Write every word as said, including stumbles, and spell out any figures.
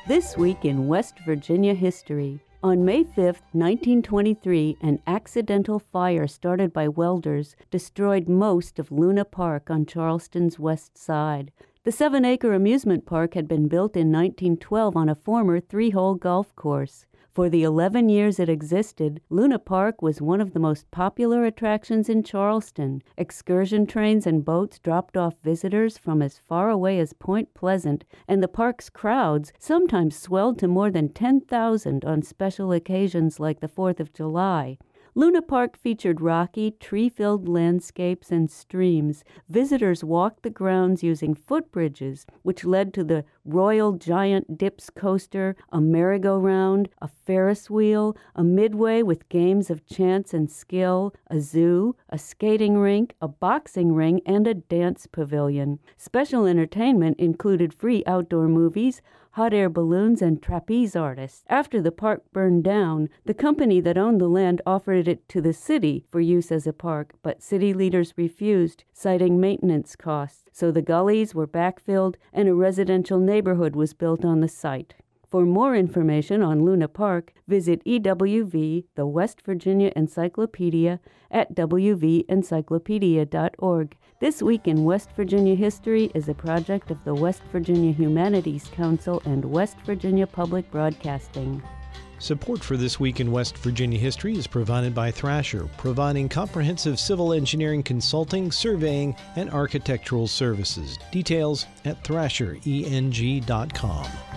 This week in West Virginia history. On May fifth, nineteen twenty-three, an accidental fire started by welders destroyed most of Luna Park on Charleston's west side. The seven-acre amusement park had been built in nineteen twelve on a former three-hole golf course. For the eleven years it existed, Luna Park was one of the most popular attractions in Charleston. Excursion trains and boats dropped off visitors from as far away as Point Pleasant, and the park's crowds sometimes swelled to more than ten thousand on special occasions like the fourth of July. Luna Park featured rocky, tree-filled landscapes and streams. Visitors walked the grounds using footbridges, which led to the Royal Giant Dips coaster, a merry-go-round, a Ferris wheel, a midway with games of chance and skill, a zoo, a skating rink, a boxing ring, and a dance pavilion. Special entertainment included free outdoor movies, hot air balloons, and trapeze artists. After the park burned down, the company that owned the land offered it to the city for use as a park, but city leaders refused, citing maintenance costs. So the gullies were backfilled and a residential neighborhood was built on the site. For more information on Luna Park, visit E W V, the West Virginia Encyclopedia, at w v encyclopedia dot org. This Week in West Virginia History is a project of the West Virginia Humanities Council and West Virginia Public Broadcasting. Support for This Week in West Virginia History is provided by Thrasher, providing comprehensive civil engineering consulting, surveying, and architectural services. Details at thrasher eng dot com.